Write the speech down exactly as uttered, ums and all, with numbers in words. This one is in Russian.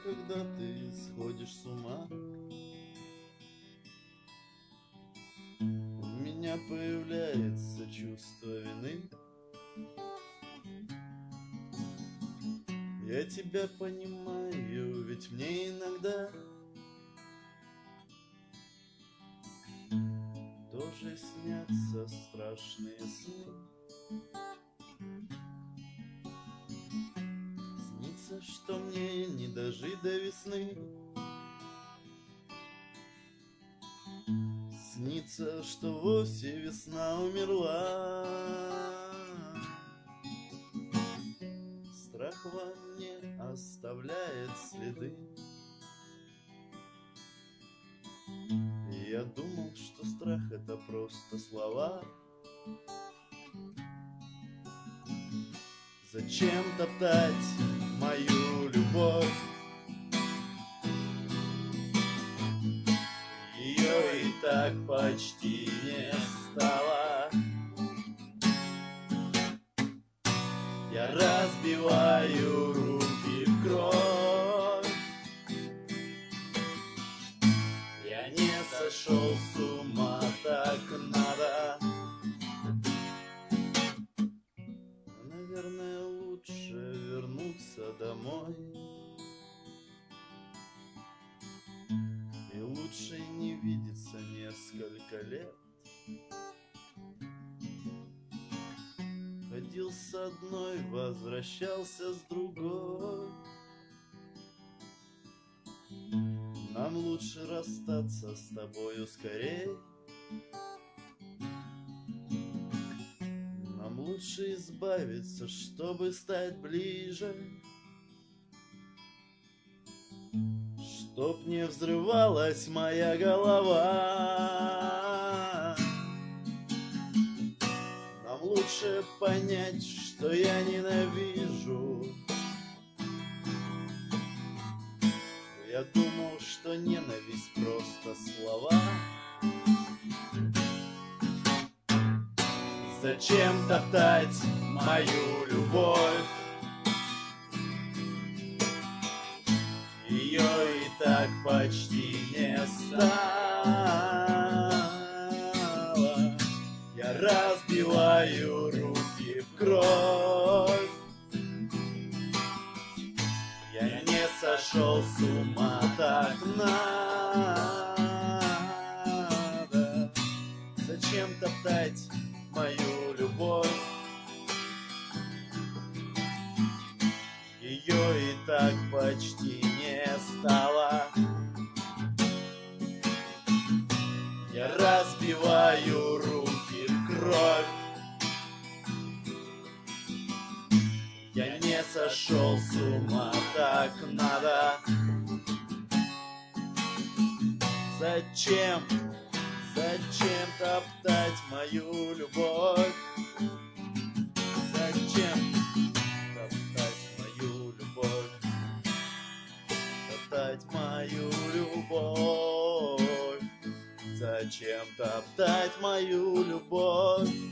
когда ты сходишь с ума, у меня появляется чувство вины. Я тебя понимаю, ведь мне иногда тоже снятся страшные сны. Снится, что мне не дожить до весны. Снится, что вовсе весна умерла. Страх во мне оставляет следы. И я думал, что страх — это просто слова. Зачем топтать мою любовь? Ее и так почти не стало. Я разбиваю руки в кровь. Я не сошел с ума, так надо. Наверное, лучше вернуться домой. И лучше не видеться несколько лет. Ходил с одной, возвращался с другой. Нам лучше расстаться с тобою скорей. Нам лучше избавиться, чтобы стать ближе. Чтоб не взрывалась моя голова. Нам лучше понять, что я ненавижу. Я думал, что ненависть просто слова. Зачем топтать мою любовь? Ее и так почти не стало. Я разбиваю руки в кровь. Я не сошел с ума, так надо. Зачем топтать мою любовь? Ее и так почти не стало. Я разбиваю руки в кровь. Я не сошел с ума, так надо. Зачем, зачем топтать мою любовь? Зачем топтать мою любовь? Топтать мою любовь. Зачем топтать мою любовь?